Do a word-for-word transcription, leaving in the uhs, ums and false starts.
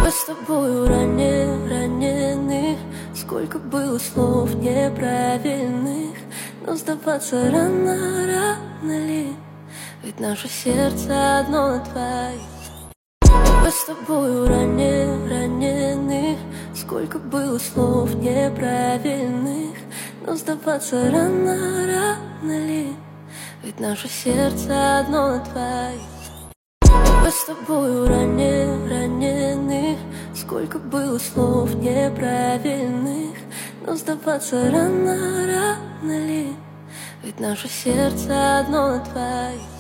Мы с тобою ранее ранены, сколько было слов неправильных, но сдаваться рано, рано ли? Ведь наше сердце одно на двоих. Мы с тобою ранее ранены, сколько было слов неправильных, но сдаваться рано, рано ли? Ведь наше сердце одно на двоих. Мы с тобою ранее ранены, сколько было слов неправильных, но сдаваться рано, рано ли? Ведь наше сердце одно на двоих.